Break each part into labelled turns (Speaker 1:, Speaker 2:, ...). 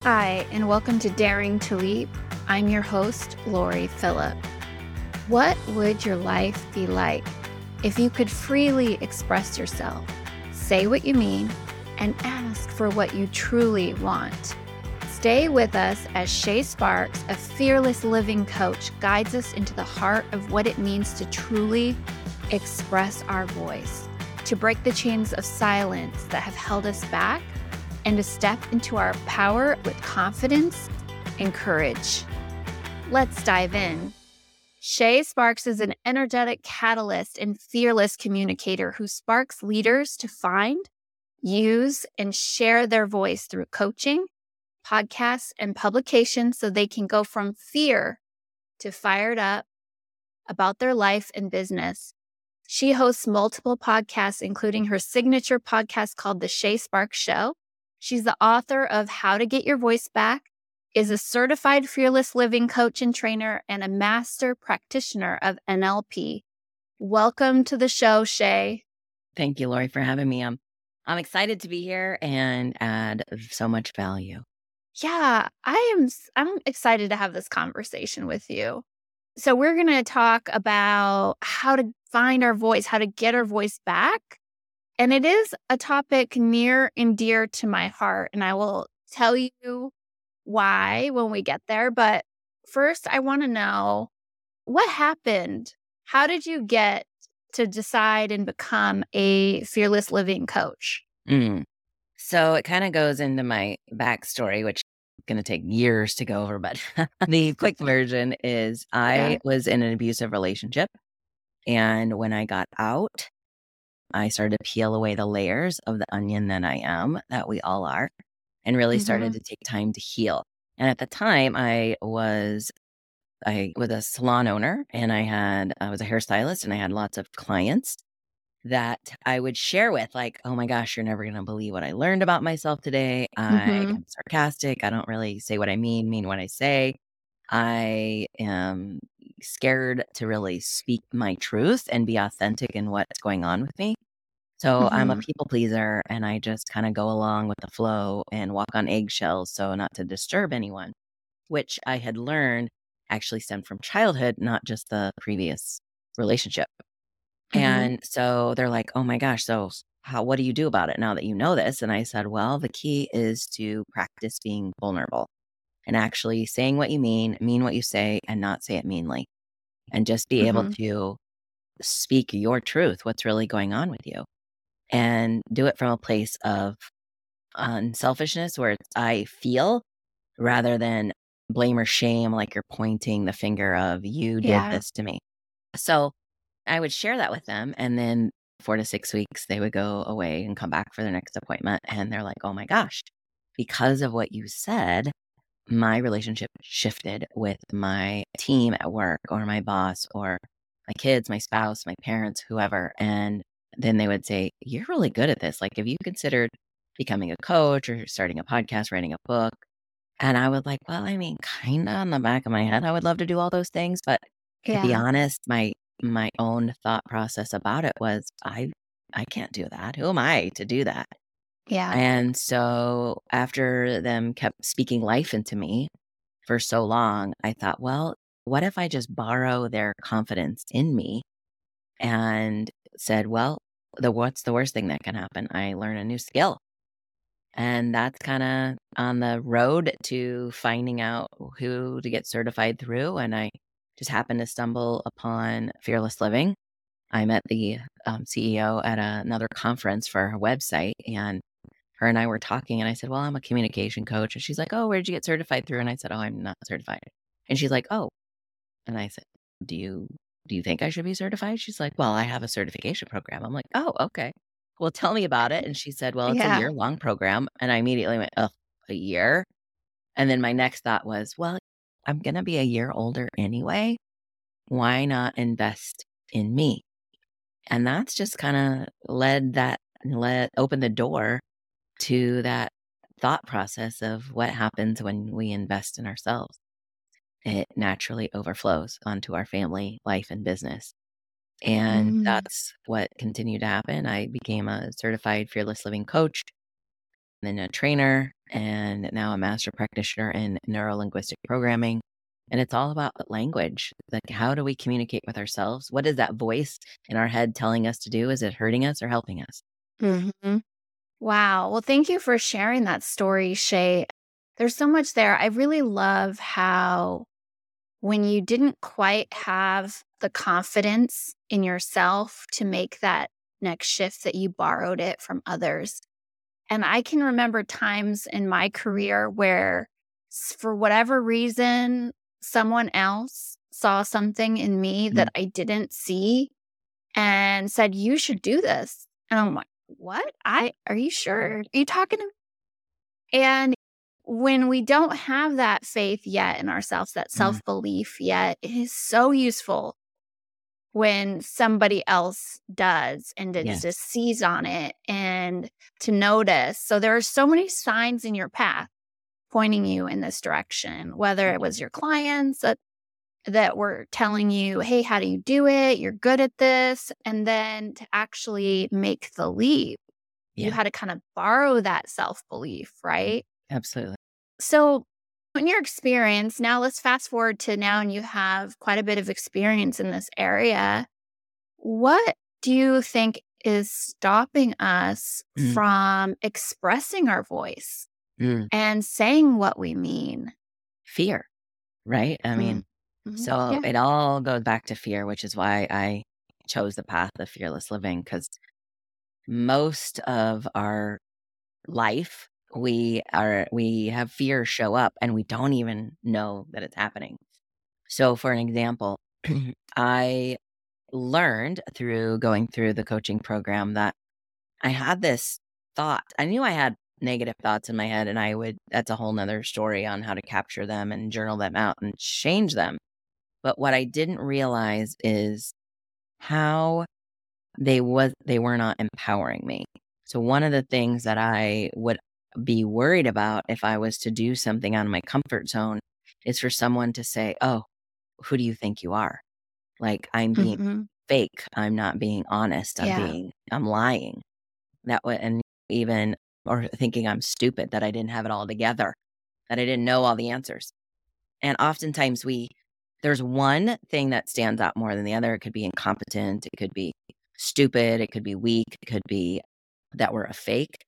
Speaker 1: Hi, and welcome to Daring to Leap. I'm your host, Lori Phillip. What would your life be like if you could freely express yourself, say what you mean, and ask for what you truly want? Stay with us as Shay Sparks, a fearless living coach, guides us into the heart of what it means to truly express our voice, to break the chains of silence that have held us back, and to step into our power with confidence and courage. Let's dive in. Shay Sparks is an energetic catalyst and fearless communicator who sparks leaders to find, use, and share their voice through coaching, podcasts, and publications so they can go from fear to fired up about their life and business. She hosts multiple podcasts, including her signature podcast called The Shay Sparks Show. She's the author of How to Get Your Voice Back, is a certified fearless living coach and trainer, and a master practitioner of NLP. Welcome to the show, Shay.
Speaker 2: Thank you, Lori, for having me. I'm excited to be here and add so much value.
Speaker 1: Yeah, I'm excited to have this conversation with you. So we're going to talk about how to find our voice, how to get our voice back. And it is a topic near and dear to my heart, and I will tell you why when we get there. But first, I want to know what happened. How did you get to decide and become a fearless living coach?
Speaker 2: So it kind of goes into my backstory, which is going to take years to go over, but the quick version is I was in an abusive relationship. And when I got out, I started to peel away the layers of the onion that we all are, and really started to take time to heal. And at the time, I was a salon owner, and I was a hairstylist, and I had lots of clients that I would share with, like, oh my gosh, you're never going to believe what I learned about myself today. I am sarcastic. I don't really say what I mean what I say. I am scared to really speak my truth and be authentic in what's going on with me. So I'm a people pleaser, and I just kind of go along with the flow and walk on eggshells so not to disturb anyone, which I had learned actually stemmed from childhood, not just the previous relationship. And so they're like, oh my gosh, so what do you do about it now that you know this? And I said, well, the key is to practice being vulnerable and actually saying what you mean what you say, and not say it meanly, and just be able to speak your truth, what's really going on with you, and do it from a place of unselfishness where it's I feel, rather than blame or shame, like you're pointing the finger of you did this to me. So I would share that with them, and then 4 to 6 weeks, they would go away and come back for their next appointment, and they're like, "Oh my gosh, because of what you said, my relationship shifted with my team at work or my boss or my kids, my spouse, my parents, whoever." And then they would say, "You're really good at this. Like, have you considered becoming a coach or starting a podcast, writing a book?" And I was like, "Well, I mean, kinda on the back of my head, I would love to do all those things." But to be honest, my own thought process about it was, I can't do that. Who am I to do that?
Speaker 1: Yeah.
Speaker 2: And so after them kept speaking life into me for so long, I thought, well, what if I just borrow their confidence in me and said, well, what's the worst thing that can happen? I learn a new skill. And that's kind of on the road to finding out who to get certified through. And I just happened to stumble upon Fearless Living. I met the CEO at another conference for her website, and her and I were talking, and I said, well, I'm a communication coach. And she's like, oh, where did you get certified through? And I said, oh, I'm not certified. And she's like, oh. And I said, do you think I should be certified? She's like, well, I have a certification program. I'm like, oh, okay. Well, tell me about it. And she said, well, it's a year-long program. And I immediately went, oh, a year? And then my next thought was, well, I'm going to be a year older anyway. Why not invest in me? And that's just kind of opened the door to that thought process of what happens when we invest in ourselves. It naturally overflows onto our family, life, and business. And that's what continued to happen. I became a certified fearless living coach. then a trainer, and now a master practitioner in neuro-linguistic programming. And it's all about language. Like, how do we communicate with ourselves? What is that voice in our head telling us to do? Is it hurting us or helping us?
Speaker 1: Hmm. Wow. Well, thank you for sharing that story, Shay. There's so much there. I really love how when you didn't quite have the confidence in yourself to make that next shift, that you borrowed it from others. And I can remember times in my career where, for whatever reason, someone else saw something in me
Speaker 2: Mm,
Speaker 1: that I didn't see and said, "You should do this." And I'm like, "What? Are you sure? Are you talking to me?" And when we don't have that faith yet in ourselves, that
Speaker 2: mm,
Speaker 1: self belief yet, it is so useful when somebody else does, and to
Speaker 2: yes.
Speaker 1: just seize on it and to notice. So there are so many signs in your path pointing you in this direction, whether it was your clients that were telling you, "Hey, how do you do it? You're good at this." And then to actually make the leap, you
Speaker 2: Yeah,
Speaker 1: had to kind of borrow that self belief, right?
Speaker 2: absolutely.
Speaker 1: So, in your experience, now let's fast forward to now, and you have quite a bit of experience in this area. What do you think is stopping us
Speaker 2: Mm,
Speaker 1: from expressing our voice
Speaker 2: mm.
Speaker 1: and saying what we mean?
Speaker 2: Fear, right? I mean,
Speaker 1: Mm. Mhm.
Speaker 2: so
Speaker 1: Yeah.
Speaker 2: it all goes back to fear, which is why I chose the path of fearless living, because most of our life, we have fear show up and we don't even know that it's happening. So for an example, I learned through going through the coaching program that I had this thought. I knew I had negative thoughts in my head, and that's a whole nother story on how to capture them and journal them out and change them. But what I didn't realize is how they were not empowering me. So one of the things that I would be worried about if I was to do something out of my comfort zone is for someone to say, "Oh, who do you think you are? Like, I'm being
Speaker 1: Mhm.
Speaker 2: fake. I'm not being honest.
Speaker 1: Yeah.
Speaker 2: I'm lying." That way, and even or thinking I'm stupid, that I didn't have it all together, that I didn't know all the answers. And oftentimes there's one thing that stands out more than the other. It could be incompetent, it could be stupid, it could be weak, it could be that we're a fake.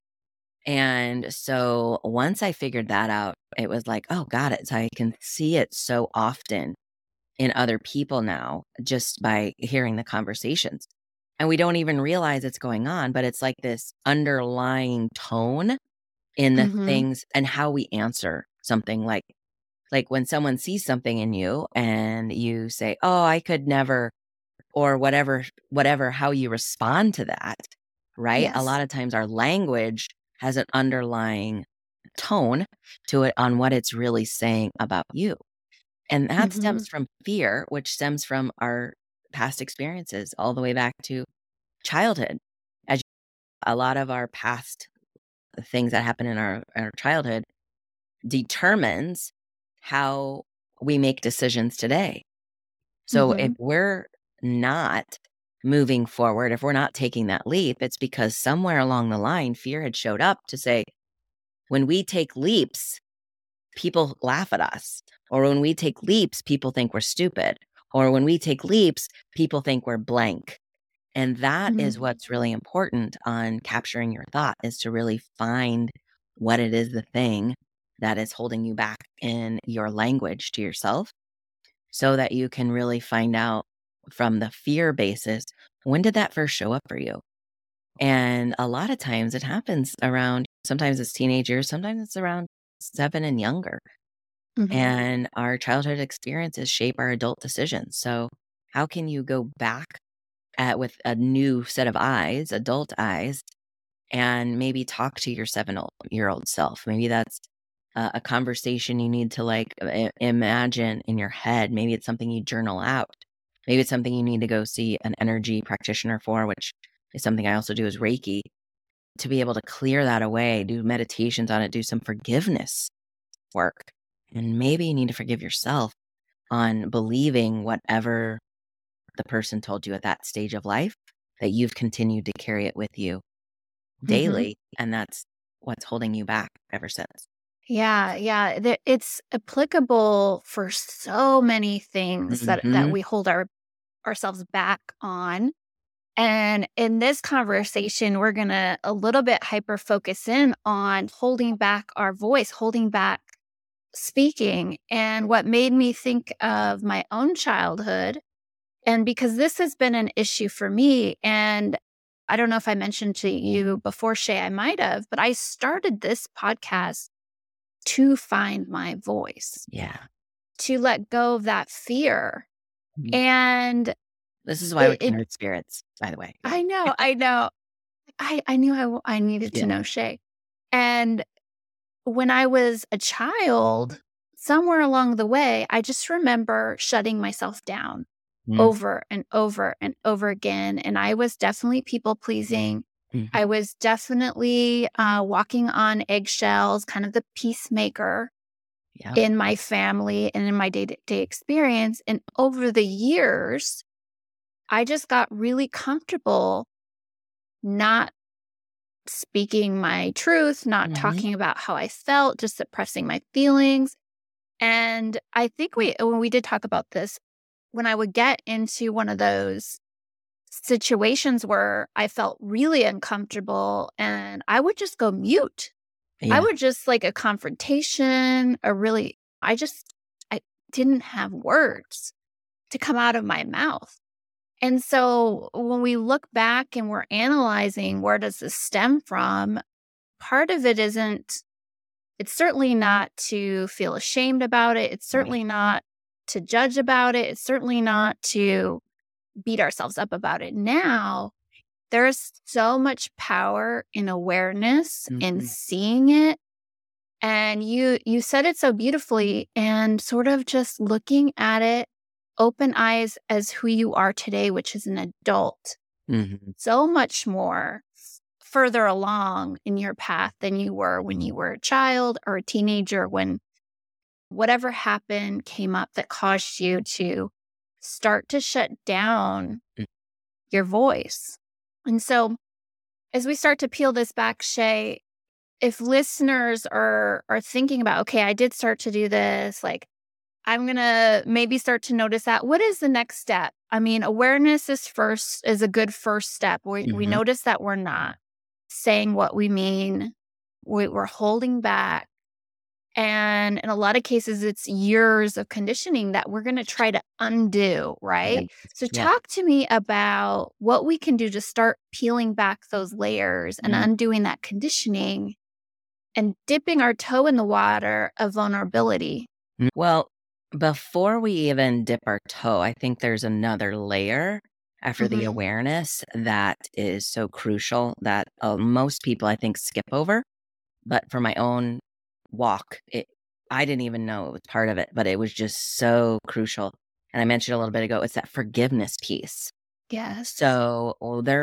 Speaker 2: And so once I figured that out, it was like, oh, got it. So I can see it so often in other people now just by hearing the conversations. And we don't even realize it's going on, but it's like this underlying tone in the
Speaker 1: Mhm.
Speaker 2: things and how we answer something, like when someone sees something in you and you say, "Oh, I could never," or whatever, how you respond to that, right? A
Speaker 1: Yes.
Speaker 2: lot of times our language has an underlying tone to it on what it's really saying about you. And that
Speaker 1: Mhm.
Speaker 2: stems from fear, which stems from our past experiences all the way back to childhood. As a lot of our past things that happen in our childhood determines how we make decisions today. So if
Speaker 1: Mhm.
Speaker 2: we're not moving forward, if we're not taking that leap, it's because somewhere along the line, fear had showed up to say, when we take leaps, people laugh at us. Or when we take leaps, people think we're stupid. Or when we take leaps, people think we're blank. And that is
Speaker 1: Mhm.
Speaker 2: what's really important on capturing your thought, is to really find what it is, the thing that is holding you back in your language to yourself, so that you can really find out from the fear basis, when did that first show up for you? And a lot of times it happens around, sometimes it's teenagers, sometimes it's around 7 and younger.
Speaker 1: Mhm.
Speaker 2: And our childhood experiences shape our adult decisions. So, how can you go back with a new set of eyes, adult eyes, and maybe talk to your 7-year old self? Maybe that's a conversation you need to imagine in your head. Maybe it's something you journal out. Maybe it's something you need to go see an energy practitioner for, which is something I also do, is Reiki, to be able to clear that away, do meditations on it, do some forgiveness work. And maybe you need to forgive yourself on believing whatever the person told you at that stage of life, that you've continued to carry it with you
Speaker 1: Mhm.
Speaker 2: daily. And that's what's holding you back ever since.
Speaker 1: Yeah, yeah. It's applicable for so many things that
Speaker 2: Hmm.
Speaker 1: we hold ourselves back on. And in this conversation, we're gonna a little bit hyper focus in on holding back our voice, holding back speaking. And what made me think of my own childhood, and because this has been an issue for me, and I don't know if I mentioned to you before, Shay, I might have, but I started this podcast to find my voice,
Speaker 2: Yeah.
Speaker 1: to let go of that fear.
Speaker 2: Mhm.
Speaker 1: And
Speaker 2: This is why we're
Speaker 1: it
Speaker 2: kindred spirits, by the way.
Speaker 1: I know, I know. I knew I needed to
Speaker 2: Yeah.
Speaker 1: know Shay. And when I was a child, somewhere along the way, I just remember shutting myself down
Speaker 2: Mm-hmm.
Speaker 1: over and over and over again. And I was definitely people pleasing. I was definitely walking on eggshells, kind of the peacemaker
Speaker 2: Yeah.
Speaker 1: in my family and in my day to day experience. And over the years, I just got really comfortable not speaking my truth, not
Speaker 2: Hmm.
Speaker 1: talking about how I felt, just suppressing my feelings. And I think when we did talk about this, when I would get into one of those situations where I felt really uncomfortable and I would just go mute. I
Speaker 2: Yeah.
Speaker 1: would just like a confrontation, I didn't have words to come out of my mouth. And so when we look back and we're analyzing where does this stem from, part of it isn't, it's certainly not to feel ashamed about it. It's
Speaker 2: Right.
Speaker 1: certainly not to judge about it. It's certainly not to beat ourselves up about it. Now, there's so much power in awareness, in
Speaker 2: Hmm.
Speaker 1: seeing it. And you said it so beautifully, and sort of just looking at it open eyes as who you are today, which is an adult,
Speaker 2: Hmm.
Speaker 1: so much more further along in your path than you were when you were a child or a teenager, when whatever happened came up that caused you to start to shut down your voice. And so as we start to peel this back, Shay, if listeners are thinking about, okay, I did start to do this, like I'm gonna maybe start to notice that. What is the next step? I mean, awareness is a good first step. We
Speaker 2: Hmm.
Speaker 1: notice that we're not saying what we mean. We're holding back. And in a lot of cases, it's years of conditioning that we're going to try to undo,
Speaker 2: Yeah.
Speaker 1: right? So,
Speaker 2: Yeah.
Speaker 1: talk to me about what we can do to start peeling back those layers and
Speaker 2: Mm.
Speaker 1: undoing that conditioning and dipping our toe in the water of vulnerability.
Speaker 2: Well, before we even dip our toe, I think there's another layer after the
Speaker 1: Hmm.
Speaker 2: awareness that is so crucial that most people, I think, skip over. But for my own walk, I didn't even know it was part of it, but it was just so crucial. And I mentioned a little bit ago, it's that forgiveness piece.
Speaker 1: Yes.
Speaker 2: So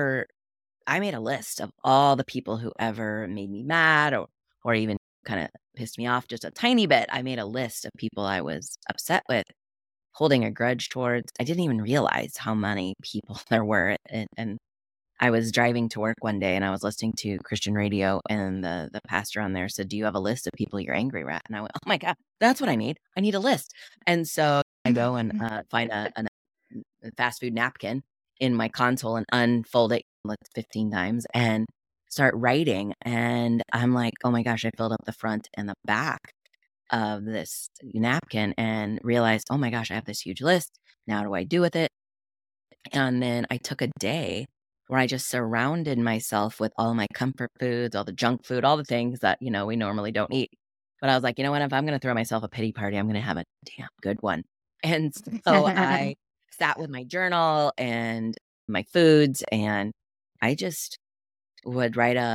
Speaker 2: I made a list of all the people who ever made me mad or even kind of pissed me off just a tiny bit. I made a list of people I was upset with, holding a grudge towards. I didn't even realize how many people there were. And I was driving to work one day and I was listening to Christian radio, and the pastor on there said, "Do you have a list of people you're angry at?" And I went, "Oh my God, that's what I need. I need a list." And so I go and find a fast food napkin in my console and unfold it like 15 times and start writing. And I'm like, oh my gosh, I filled up the front and the back of this napkin and realized, oh my gosh, I have this huge list. Now, what do I do with it? And then I took a day where I just surrounded myself with all my comfort foods, all the junk food, all the things that, we normally don't eat. But I was like, you know what? If I'm going to throw myself a pity party, I'm going to have a damn good one. And so I sat with my journal and my foods, and I just would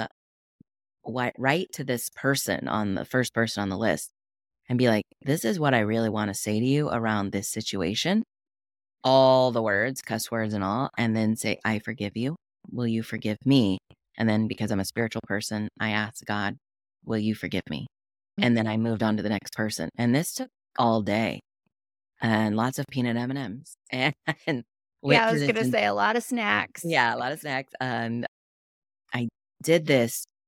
Speaker 2: write to this person, on the first person on the list, and be like, this is what I really want to say to you around this situation, all the words, cuss words and all, and then say, I forgive you. Will you forgive me? And then, because I'm a spiritual person, I asked God, will you forgive me? And then I moved on to the next person. And this took all day and lots of peanut M&Ms and
Speaker 1: Yeah,
Speaker 2: went
Speaker 1: I
Speaker 2: through
Speaker 1: was
Speaker 2: this.
Speaker 1: gonna
Speaker 2: And
Speaker 1: say a lot of snacks.
Speaker 2: yeah, a lot of snacks. And I did this.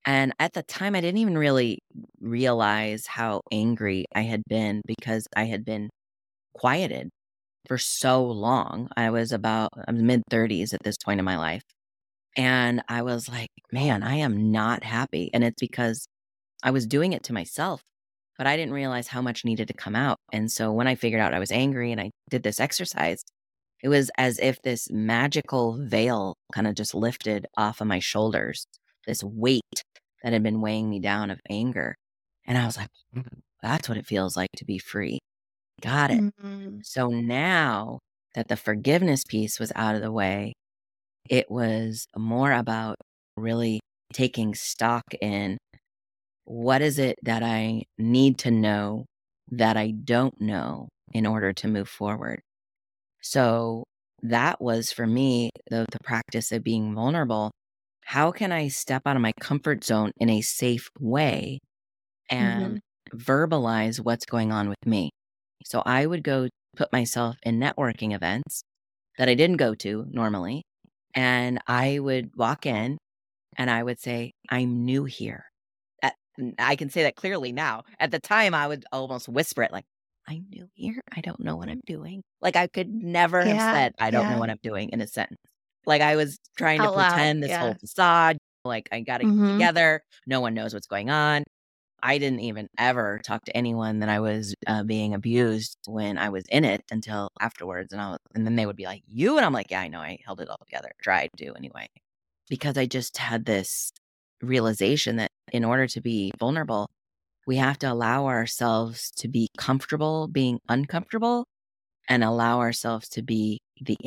Speaker 2: And at the time, I didn't even really realize how angry I had been because I had been quieted for so long. I was mid-30s at this point in my life. And I was like, man, I am not happy. And it's because I was doing it to myself, but I didn't realize how much needed to come out. And so when I figured out I was angry and I did this exercise, it was as if this magical veil kind of just lifted off of my shoulders, this weight that had been weighing me down of anger. And I was like, that's what it feels like to be free. Got it.
Speaker 1: Mhm.
Speaker 2: So now that the forgiveness piece was out of the way, it was more about really taking stock in what is it that I need to know that I don't know in order to move forward. So that was for me the practice of being vulnerable. How can I step out of my comfort zone in a safe way and
Speaker 1: Mhm.
Speaker 2: verbalize what's going on with me? So I would go put myself in networking events that I didn't go to normally. And I would walk in and I would say, I'm new here. I can say that clearly now. At the time, I would almost whisper it like, I'm new here. I don't know what I'm doing. Like I could never have
Speaker 1: Yeah.
Speaker 2: said, I don't know
Speaker 1: Yeah.
Speaker 2: what I'm doing in a sentence. Like I was trying to
Speaker 1: Out loud.
Speaker 2: pretend this whole
Speaker 1: Yeah.
Speaker 2: facade, like I got to get
Speaker 1: Mhm.
Speaker 2: together. No one knows what's going on. I didn't even ever talk to anyone that I was being abused when I was in it until afterwards. And then they would be like, you? And I'm like, yeah, I know. I held it all together. Tried to anyway. Because I just had this realization that in order to be vulnerable, we have to allow ourselves to be comfortable being uncomfortable and allow ourselves to be the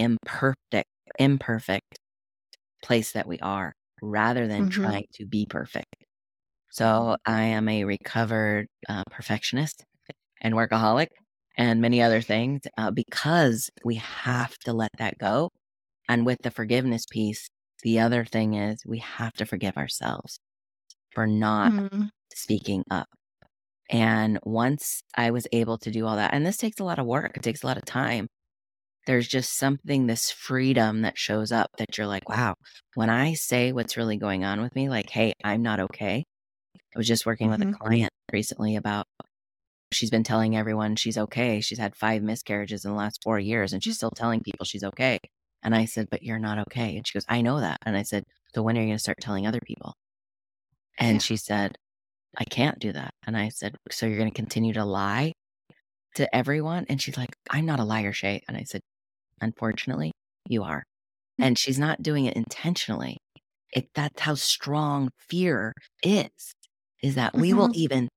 Speaker 2: imperfect place that we are rather than
Speaker 1: Mhm.
Speaker 2: trying to be perfect. So I am a recovered perfectionist and workaholic and many other things because we have to let that go. And with the forgiveness piece, the other thing is we have to forgive ourselves for not
Speaker 1: Mhm.
Speaker 2: speaking up. And once I was able to do all that, and this takes a lot of work, it takes a lot of time. There's just something, this freedom that shows up that you're like, wow, when I say what's really going on with me, like, hey, I'm not okay. I was just working with a
Speaker 1: Mhm.
Speaker 2: client recently about she's been telling everyone she's okay. She's had 5 miscarriages in the last 4 years and she's still telling people she's okay. And I said, "But you're not okay." And she goes, "I know that." And I said, "So when are you gonna start telling other people?" And
Speaker 1: Yeah.
Speaker 2: she said, "I can't do that." And I said, "So you're gonna continue to lie to everyone?" And she's like, "I'm not a liar, Shay." And I said, "Unfortunately, you are." And she's not doing it intentionally. That's how strong fear is that we will
Speaker 1: Mhm.
Speaker 2: even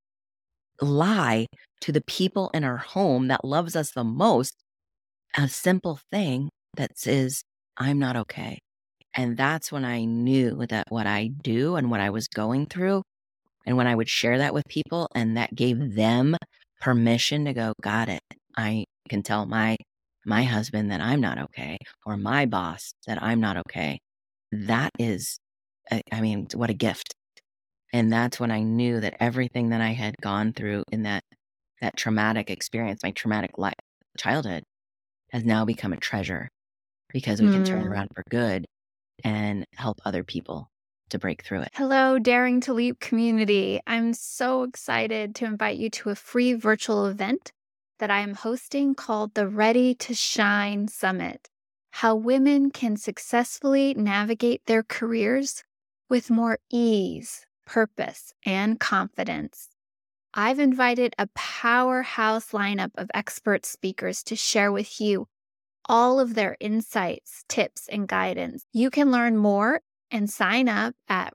Speaker 2: lie to the people in our home that loves us the most, a simple thing that says, I'm not okay. And that's when I knew that what I do and what I was going through, and when I would share that with people, and that gave them permission to go, got it. I can tell my husband that I'm not okay, or my boss that I'm not okay. That is, I mean, what a gift. And that's when I knew that everything that I had gone through in that traumatic experience, my traumatic childhood, has now become a treasure because we can turn it
Speaker 1: Mm.
Speaker 2: around for good and help other people to break through it.
Speaker 1: Hello, Daring to Leap community. I'm so excited to invite you to a free virtual event that I am hosting called the Ready to Shine Summit. How women can successfully navigate their careers with more ease, purpose, and confidence. I've invited a powerhouse lineup of expert speakers to share with you all of their insights, tips, and guidance. You can learn more and sign up at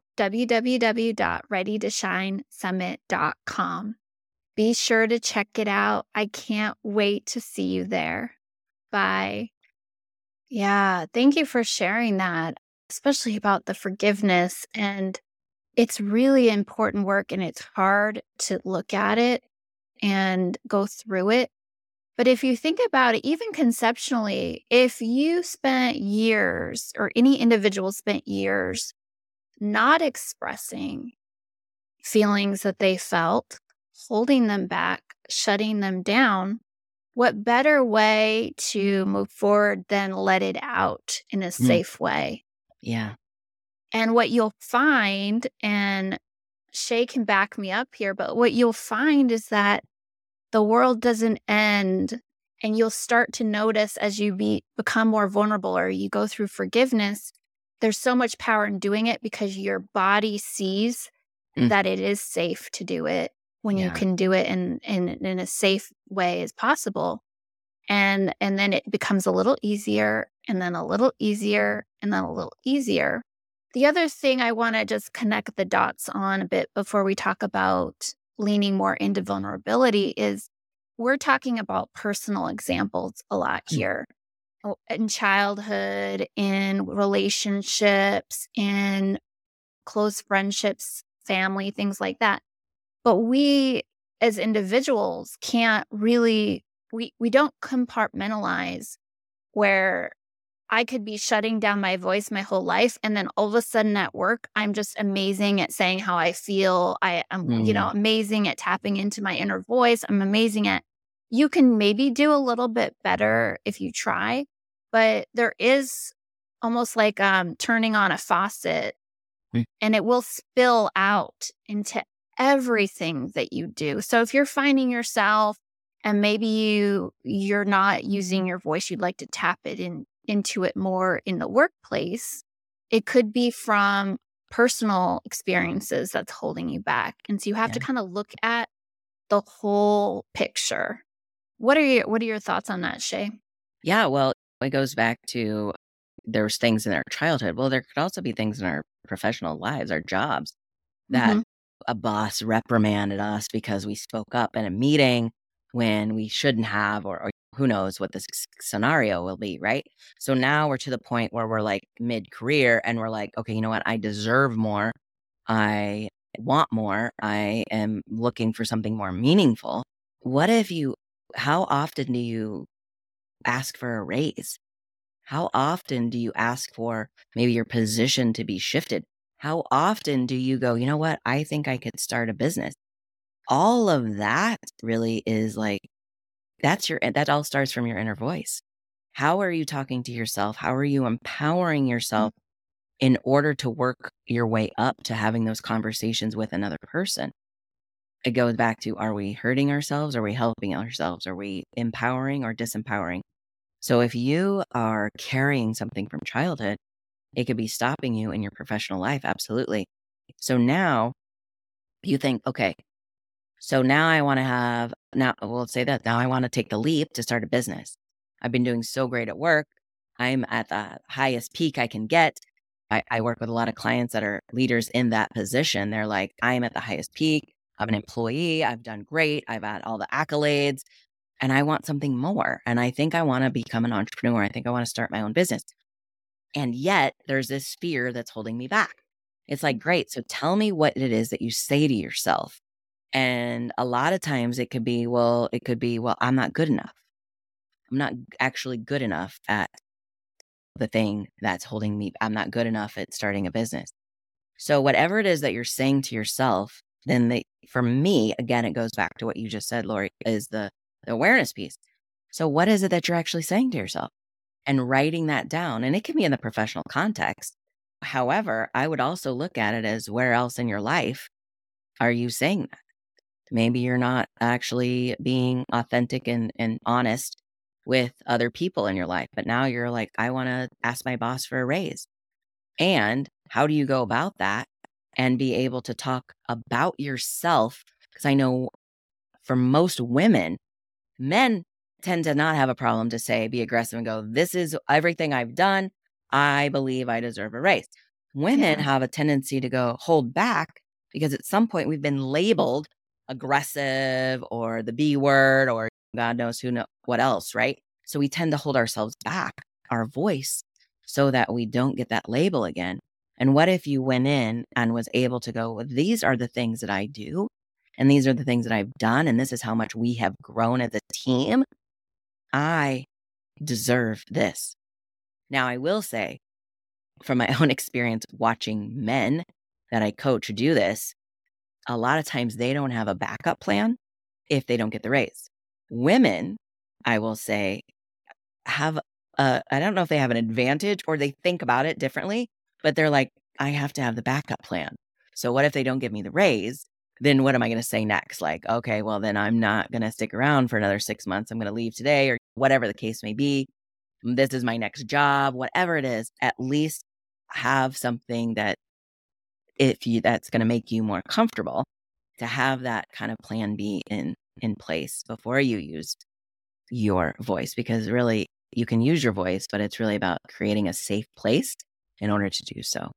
Speaker 1: www.readytoshinesummit.com. Be sure to check it out. I can't wait to see you there. Bye. Yeah, thank you for sharing that, especially about the forgiveness. And it's really important work and it's hard to look at it and go through it. But if you think about it, even conceptually, if you spent years or any individual spent years not expressing feelings that they felt, holding them back, shutting them down, what better way to move forward than let it out in a
Speaker 2: Mm,
Speaker 1: safe way?
Speaker 2: yeah.
Speaker 1: And what you'll find, and Shay can back me up here, but what you'll find is that the world doesn't end, and you'll start to notice as you become more vulnerable or you go through forgiveness, there's so much power in doing it because your body sees
Speaker 2: Mm.
Speaker 1: that it is safe to do it when you
Speaker 2: Yeah.
Speaker 1: can do it in a safe way as possible. And then it becomes a little easier, and then a little easier, and then a little easier. The other thing I want to just connect the dots on a bit before we talk about leaning more into vulnerability is we're talking about personal examples a lot
Speaker 2: Mm.
Speaker 1: here. In childhood, in relationships, in close friendships, family, things like that. But we as individuals can't really, we don't compartmentalize where I could be shutting down my voice my whole life. And then all of a sudden at work, I'm just amazing at saying how I feel. I am,
Speaker 2: Mm.
Speaker 1: amazing at tapping into my inner voice. I'm amazing at, you can maybe do a little bit better if you try, but there is almost like turning on a faucet,
Speaker 2: Mm.
Speaker 1: and it will spill out into everything that you do. So if you're finding yourself and maybe you're not using your voice, you'd like to tap it into it more in the workplace, it could be from personal experiences that's holding you back. And so you have to
Speaker 2: Yeah.
Speaker 1: kind of look at the whole picture. What are your thoughts on that, Shay?
Speaker 2: Yeah. Well, it goes back to there's things in our childhood. Well, there could also be things in our professional lives, our jobs, that
Speaker 1: Mm-hmm.
Speaker 2: a boss reprimanded us because we spoke up in a meeting when we shouldn't have, or who knows what this scenario will be, right? So now we're to the point where we're like mid career and we're like, okay, you know what? I deserve more. I want more. I am looking for something more meaningful. What if how often do you ask for a raise? How often do you ask for maybe your position to be shifted? How often do you go, you know what? I think I could start a business. All of that really is like, that all starts from your inner voice. How are you talking to yourself? How are you empowering yourself in order to work your way up to having those conversations with another person? It goes back to, are we hurting ourselves? Are we helping ourselves? Are we empowering or disempowering? So if you are carrying something from childhood, it could be stopping you in your professional life. Absolutely. So now you think, okay, so now I want to now we'll say that now I want to take the leap to start a business. I've been doing so great at work. I'm at the highest peak I can get. I work with a lot of clients that are leaders in that position. They're like, I'm at the highest peak. I'm an employee. I've done great. I've had all the accolades and I want something more. And I think I want to become an entrepreneur. I think I want to start my own business. And yet there's this fear that's holding me back. It's like, great. So tell me what it is that you say to yourself. And a lot of times well, I'm not good enough. I'm not actually good enough at the thing that's holding me. I'm not good enough at starting a business. So whatever it is that you're saying to yourself, then for me, again, it goes back to what you just said, Lori, is the awareness piece. So what is it that you're actually saying to yourself? And writing that down. And it can be in the professional context. However, I would also look at it as, where else in your life are you saying that? Maybe you're not actually being authentic and honest with other people in your life, but now you're like, I want to ask my boss for a raise. And how do you go about that and be able to talk about yourself? Because I know for most women, men tend to not have a problem to say, be aggressive and go, this is everything I've done. I believe I deserve a raise. Women
Speaker 1: Yeah.
Speaker 2: have a tendency to go hold back because at some point we've been labeled aggressive or the B word or God knows what else, right? So we tend to hold ourselves back, our voice, so that we don't get that label again. And what if you went in and was able to go, well, these are the things that I do, and these are the things that I've done, and this is how much we have grown as a team. I deserve this. Now, I will say, from my own experience watching men that I coach do this, a lot of times they don't have a backup plan if they don't get the raise. Women, I will say, have I don't know if they have an advantage or they think about it differently, but they're like, I have to have the backup plan. So what if they don't give me the raise? Then what am I going to say next? Like, okay, well, then I'm not going to stick around for another 6 months. I'm going to leave today or whatever the case may be. This is my next job, whatever it is, at least have something that that's going to make you more comfortable to have that kind of plan B in place before you use your voice, because really you can use your voice, but it's really about creating a safe place in order to do so.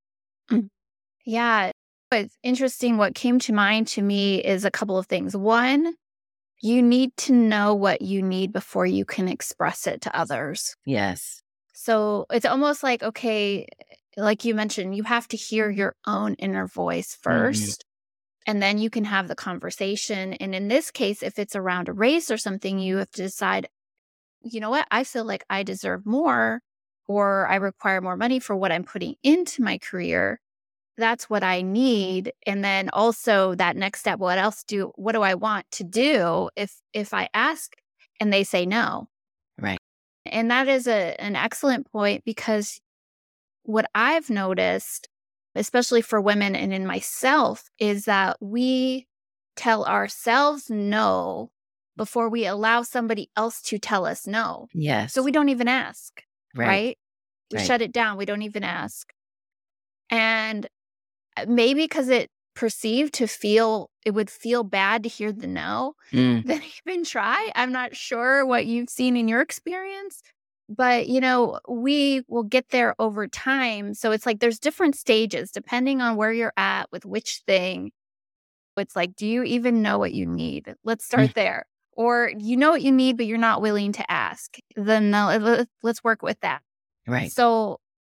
Speaker 1: Yeah. It's interesting. What came to mind to me is a couple of things. One, you need to know what you need before you can express it to others.
Speaker 2: Yes.
Speaker 1: So it's almost like, okay, like you mentioned, you have to hear your own inner voice first, and then you can have the conversation. And in this case, if it's around a race or something, you have to decide, you know what, I feel like I deserve more, or I require more money for what I'm putting into my career. That's what I need. And then also that next step, what do I want to do if I ask and they say no?
Speaker 2: Right.
Speaker 1: And that is an excellent point, because what I've noticed, especially for women and in myself, is that we tell ourselves no before we allow somebody else to tell us no.
Speaker 2: Yes.
Speaker 1: So we don't even ask, right? We
Speaker 2: Right.
Speaker 1: shut it down. We don't even ask. And maybe because it would feel bad to hear the no, then even try. I'm not sure what you've seen in your experience, but we will get there over time. So it's like there's different stages depending on where you're at with which thing. It's like, do you even know what you need? Let's start there. Or you know what you need, but you're not willing to ask. Then no, let's work with that.
Speaker 2: Right.
Speaker 1: So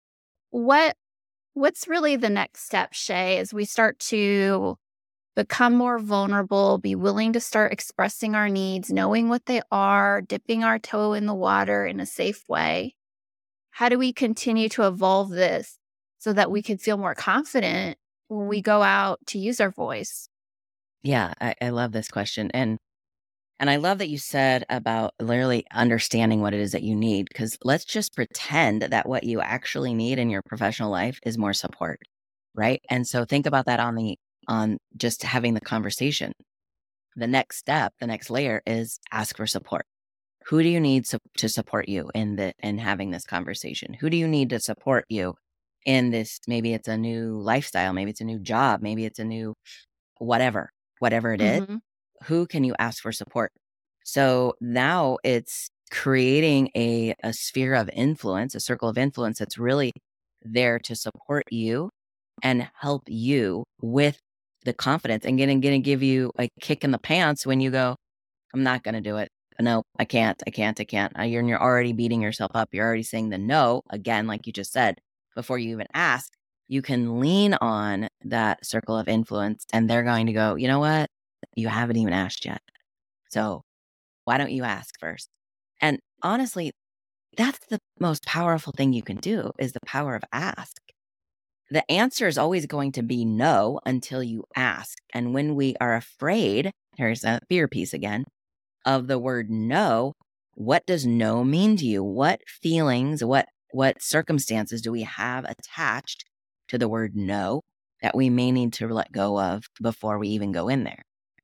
Speaker 1: what's really the next step, Shay, as we start to become more vulnerable, be willing to start expressing our needs, knowing what they are, dipping our toe in the water in a safe way? How do we continue to evolve this so that we can feel more confident when we go out to use our voice?
Speaker 2: Yeah, I love this question. And I love that you said about literally understanding what it is that you need, because let's just pretend that what you actually need in your professional life is more support, right? And so think about that on just having the conversation. The next step, the next layer is ask for support. Who do you need to support you in having this conversation? Who do you need to support you in this? Maybe it's a new lifestyle, maybe it's a new job, maybe it's a new whatever it is. Who can you ask for support? So now it's creating a sphere of influence, a circle of influence that's really there to support you and help you with the confidence, and going to give you a kick in the pants when you go, I'm not going to do it. No, I can't. You're already beating yourself up. You're already saying the no again, like you just said, before you even ask. You can lean on that circle of influence, and they're going to go, you know what? You haven't even asked yet. So why don't you ask first? And honestly, that's the most powerful thing you can do, is the power of ask. The answer is always going to be no until you ask. And when we are afraid, here's that fear piece again, of the word no, what does no mean to you? What feelings, what circumstances do we have attached to the word no that we may need to let go of before we even go in there?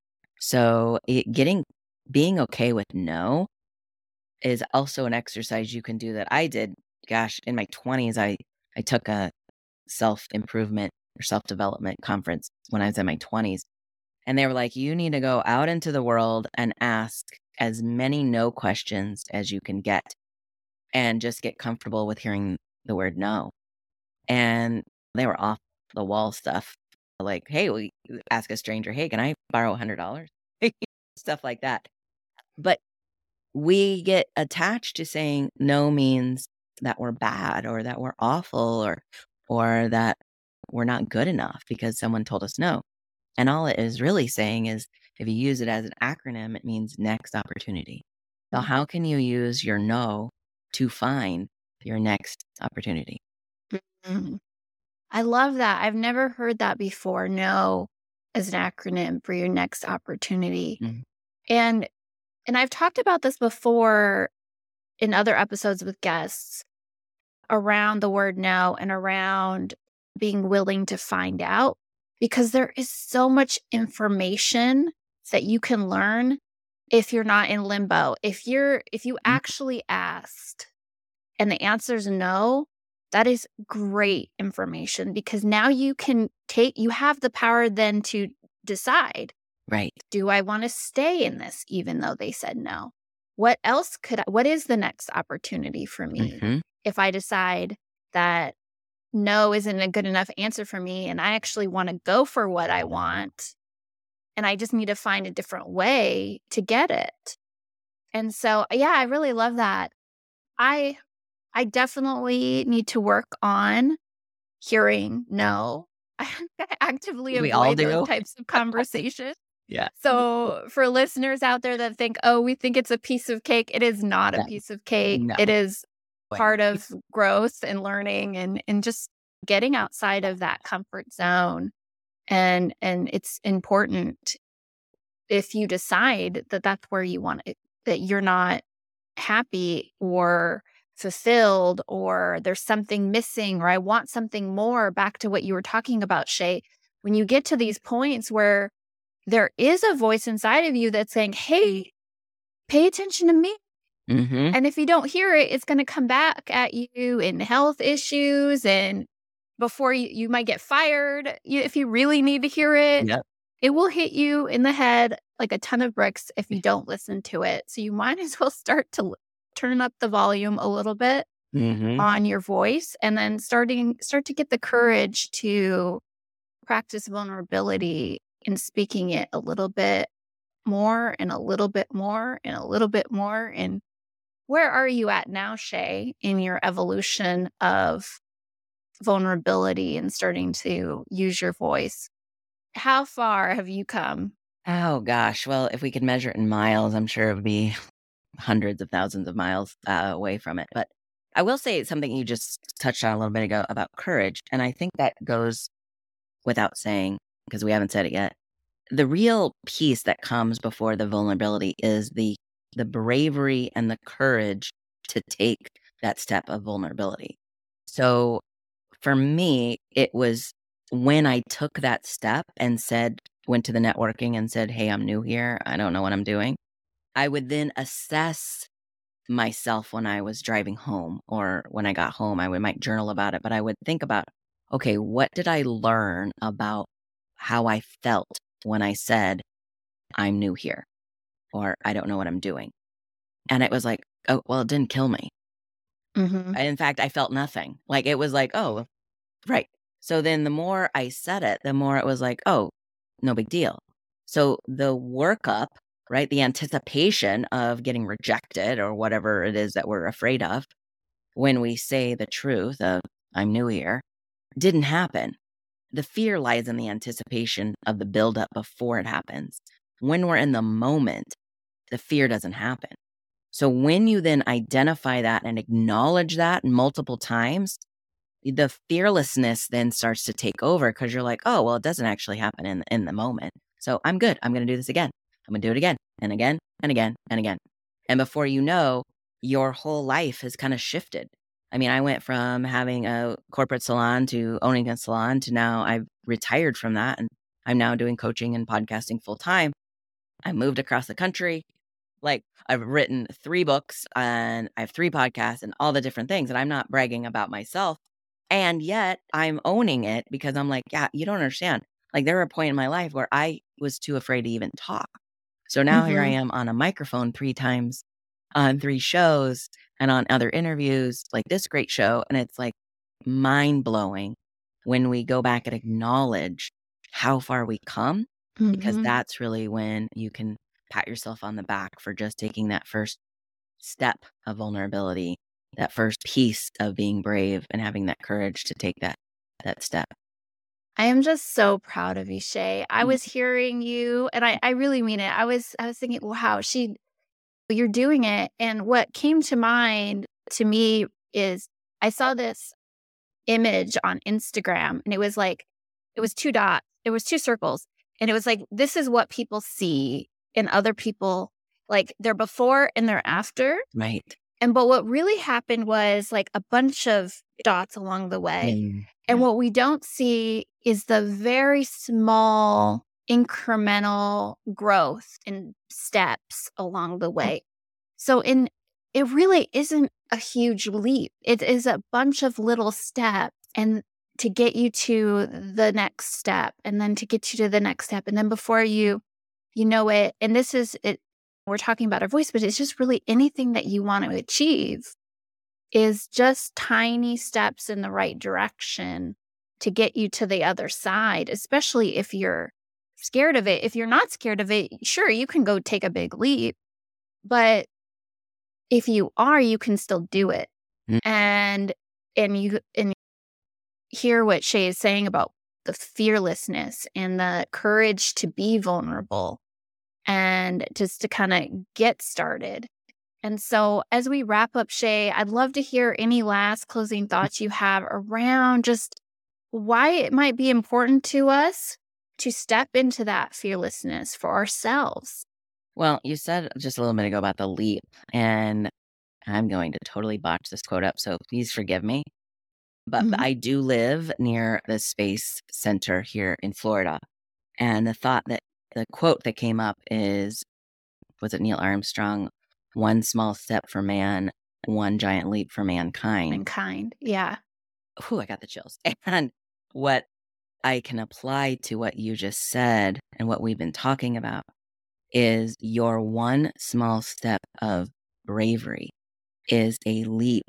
Speaker 2: So being okay with no is also an exercise you can do that I did. Gosh, in my 20s, I took a self-improvement or self-development conference when I was in my 20s. And they were like, you need to go out into the world and ask as many no questions as you can get, and just get comfortable with hearing the word no. And they were off the wall stuff. Like, hey, we ask a stranger, hey, can I borrow $100? Stuff like that. But we get attached to saying no means that we're bad, or that we're awful, or that we're not good enough because someone told us no. And all it is really saying is, if you use it as an acronym, it means next opportunity. So how can you use your no to find your next opportunity?
Speaker 1: Mhm. I love that. I've never heard that before. No as an acronym for your next opportunity.
Speaker 2: Mhm.
Speaker 1: And I've talked about this before in other episodes with guests around the word no and around being willing to find out. because there is so much information that you can learn if you're not in limbo. If you actually asked and the answer is no, that is great information, because now you have the power then to decide,
Speaker 2: Right.
Speaker 1: do I want to stay in this even though they said no? What is the next opportunity for me
Speaker 2: Mm-hmm.
Speaker 1: if I decide that no isn't a good enough answer for me and I actually want to go for what I want and I just need to find a different way to get it? And so, yeah, I really love that. I definitely need to work on hearing no. I actively
Speaker 2: We all
Speaker 1: avoid those
Speaker 2: do.
Speaker 1: types of conversations.
Speaker 2: Yeah.
Speaker 1: So for listeners out there that think, oh, we think it's a piece of cake, it is not a
Speaker 2: Yeah.
Speaker 1: piece of cake.
Speaker 2: No.
Speaker 1: It is part of growth and learning and just getting outside of that comfort zone. And it's important if you decide that that's where you want it, that you're not happy or fulfilled, or there's something missing, or I want something more, back to what you were talking about, Shay. When you get to these points where there is a voice inside of you that's saying, hey, pay attention to me.
Speaker 2: Mm-hmm.
Speaker 1: And if you don't hear it, it's going to come back at you in health issues. And before you might get fired, if you really need to hear it,
Speaker 2: Yep.
Speaker 1: it will hit you in the head like a ton of bricks if you don't listen to it. So you might as well start to turn up the volume a little bit
Speaker 2: Mm-hmm.
Speaker 1: on your voice, and then start to get the courage to practice vulnerability and speaking it a little bit more and a little bit more and a little bit more. And where are you at now, Shay, in your evolution of vulnerability and starting to use your voice? How far have you come?
Speaker 2: Oh gosh. Well, if we could measure it in miles, I'm sure it would be hundreds of thousands of miles away from it. But I will say something you just touched on a little bit ago about courage. And I think that goes without saying, because we haven't said it yet. The real piece that comes before the vulnerability is the bravery and the courage to take that step of vulnerability. So for me, it was when I took that step and went to the networking and said, hey, I'm new here. I don't know what I'm doing. I would then assess myself when I was driving home, or when I got home. Might journal about it, but I would think about, okay, what did I learn about how I felt when I said, I'm new here, or I don't know what I'm doing? And it was like, oh, well, it didn't kill me.
Speaker 1: Mm-hmm.
Speaker 2: In fact, I felt nothing. Like, it was like, oh, right. So then the more I said it, the more it was like, oh, no big deal. So the workup, right? The anticipation of getting rejected or whatever it is that we're afraid of when we say the truth of, I'm new here, didn't happen. The fear lies in the anticipation of the buildup before it happens. When we're in the moment, the fear doesn't happen. So when you then identify that and acknowledge that multiple times, the fearlessness then starts to take over, because you're like, oh, well, it doesn't actually happen in the moment. So I'm good. I'm going to do this again. I'm going to do it again and again and again and again. And before you know, your whole life has kind of shifted. I mean, I went from having a corporate salon to owning a salon to now I've retired from that. And I'm now doing coaching and podcasting full time. I moved across the country. Like, I've written 3 books and I have 3 podcasts and all the different things. And I'm not bragging about myself. And yet I'm owning it, because I'm like, yeah, you don't understand. Like, there were a point in my life where I was too afraid to even talk. So now here I am on a microphone 3 times on 3 shows and on other interviews, like this great show. And it's like mind blowing when we go back and acknowledge how far we come, because
Speaker 1: Mm-hmm.
Speaker 2: that's really when you can pat yourself on the back for just taking that first step of vulnerability, that first piece of being brave and having that courage to take that step.
Speaker 1: I am just so proud of you, Shay. I was hearing you, and I really mean it. I was thinking, wow, you're doing it. And what came to mind to me is I saw this image on Instagram, and it was 2 dots. It was 2 circles. And it was like, this is what people see in other people, like their before and their after.
Speaker 2: Right.
Speaker 1: but what really happened was like a bunch of dots along the way.
Speaker 2: Mm.
Speaker 1: And
Speaker 2: Yeah.
Speaker 1: what we don't see is the very small incremental growth and steps along the way. So it really isn't a huge leap. It is a bunch of little steps and to get you to the next step and then to get you to the next step. And then before you know it, and this is it, we're talking about our voice, but it's just really anything that you want to achieve is just tiny steps in the right direction to get you to the other side, especially if you're scared of it. If you're not scared of it, sure, you can go take a big leap. But if you are, you can still do it.
Speaker 2: Mm.
Speaker 1: And you hear what Shay is saying about the fearlessness and the courage to be vulnerable and just to kind of get started. And so as we wrap up, Shay, I'd love to hear any last closing thoughts you have around just why it might be important to us to step into that fearlessness for ourselves.
Speaker 2: Well, you said just a little bit ago about the leap, and I'm going to totally botch this quote up, so please forgive me. But
Speaker 1: Mhm.
Speaker 2: I do live near the Space Center here in Florida. And the quote that came up was it Neil Armstrong? One small step for man, one giant leap for mankind.
Speaker 1: Mankind. Yeah.
Speaker 2: Whew, I got the chills. And what I can apply to what you just said and what we've been talking about is your one small step of bravery is a leap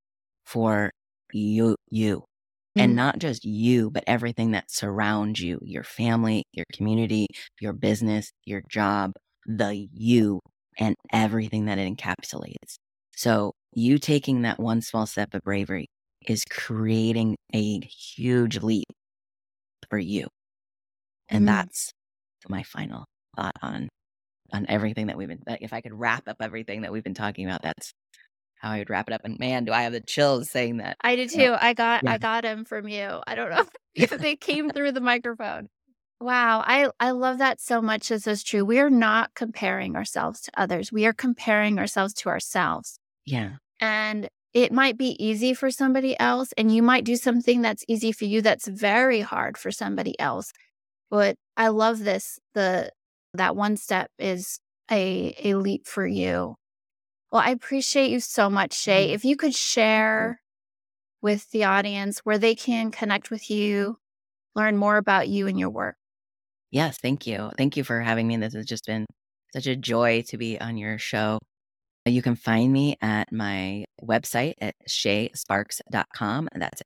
Speaker 2: for you. And not just you, but everything that surrounds you, your family, your community, your business, your job, the you, and everything that it encapsulates. So you taking that one small step of bravery is creating a huge leap for you. And that's my final thought on everything that if I could wrap up everything that we've been talking about, that's how I would wrap it up. And man, do I have the chills saying that.
Speaker 1: I did
Speaker 2: So,
Speaker 1: too. I
Speaker 2: yeah.
Speaker 1: got him from you. I don't know if they came through the microphone. Wow. I love that so much. This is true. We are not comparing ourselves to others. We are comparing ourselves to ourselves.
Speaker 2: Yeah.
Speaker 1: And it might be easy for somebody else, and you might do something that's easy for you that's very hard for somebody else. But I love this. That one step is a leap for you. Well, I appreciate you so much, Shay. If you could share with the audience where they can connect with you, learn more about you and your work.
Speaker 2: Yes, thank you. Thank you for having me. This has just been such a joy to be on your show. You can find me at my website at shaysparks.com. And that's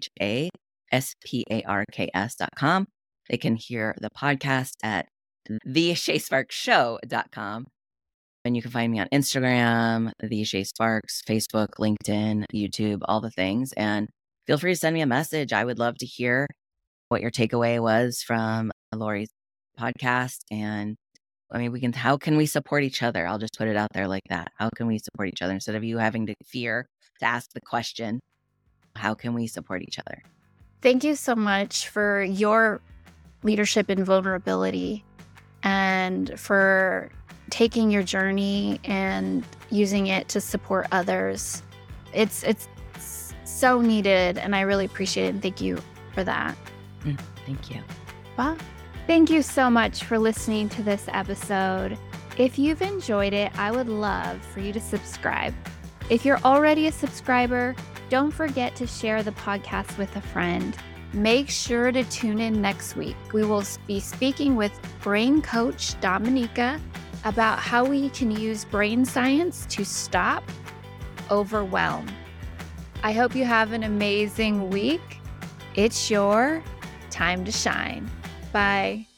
Speaker 2: SHASPARKS.com. They can hear the podcast at theshaysparkshow.com. And you can find me on Instagram, The Shay Sparks, Facebook, LinkedIn, YouTube, all the things. And feel free to send me a message. I would love to hear what your takeaway was from Lori's podcast. And I mean, how can we support each other? I'll just put it out there like that. How can we support each other instead of you having to fear to ask the question? How can we support each other?
Speaker 1: Thank you so much for your leadership and vulnerability and for taking your journey and using it to support others. It's so needed, and I really appreciate it. And thank you for that.
Speaker 2: Thank you.
Speaker 1: Bye. Thank you so much for listening to this episode. If you've enjoyed it, I would love for you to subscribe. If you're already a subscriber, don't forget to share the podcast with a friend. Make sure to tune in next week. We will be speaking with brain coach Dominica about how we can use brain science to stop overwhelm. I hope you have an amazing week. It's your time to shine. Bye.